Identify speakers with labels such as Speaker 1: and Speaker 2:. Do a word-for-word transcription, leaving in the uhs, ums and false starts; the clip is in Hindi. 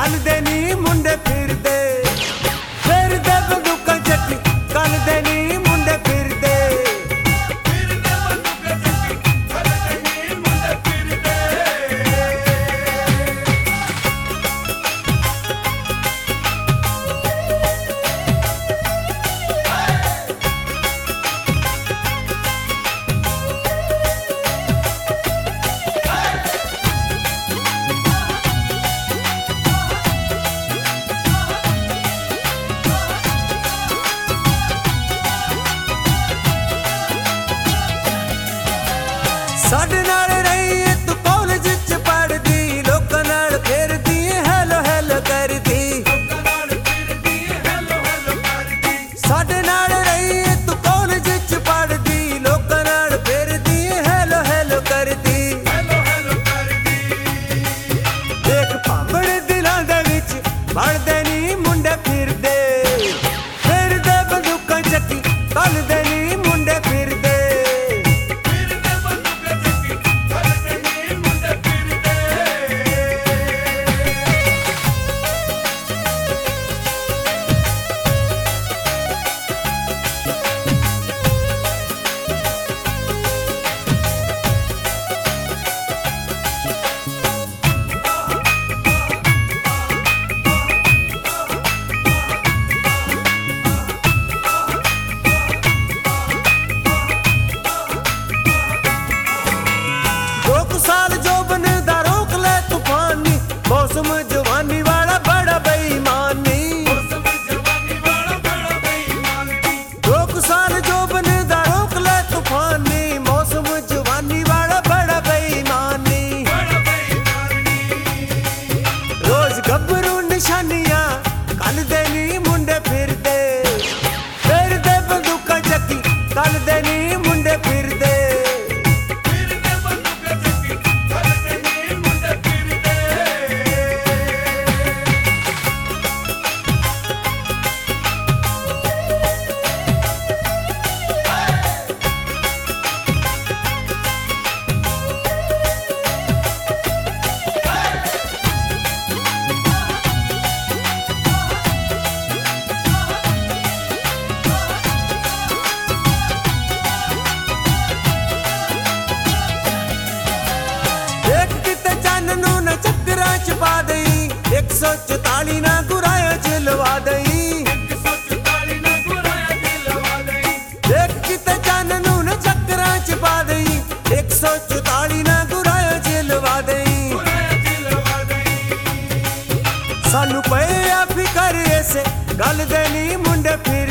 Speaker 1: कल दे नी मुंडे फिर दे फिर दे बंदूकां चक्की कल दे नी मुंडे फिर दे साडे नाल रही तू कॉलेज च पढ़दी लोकां नाल फिरदी हेलो हेलो करदी साडे नाल रही तू कॉलेज च पढ़दी लोकां नाल फिरदी हेलो हेलो करदी देख भांबड़ दिलां दे विच बनदे नी मुंडे फिरदे फिरदे बंदूकां चक्की कल दे नी मुंडे फिरदे साल जोबन दा रोक ले तूफानी मौसम जवानी वाला बड़ा बेईमानी रोक साल जोबन दा रोक ले तूफानी मौसम जवानी वाला बड़ा बेईमानी रोज गब्बरू निशानियां कल दे नी मुंडे फिर दे फिर दे बंदूकां चक्की कल दे नी मुंडे फिर दे पा दई एक सौ चौताली ना गुराया च लवा दई देख किते चाननू न चक्करां च पा दई एक सौ चौताली ना गुराया च लवा दई सानू पे आ फिकर ऐसे गल दे नी मुंडे फिर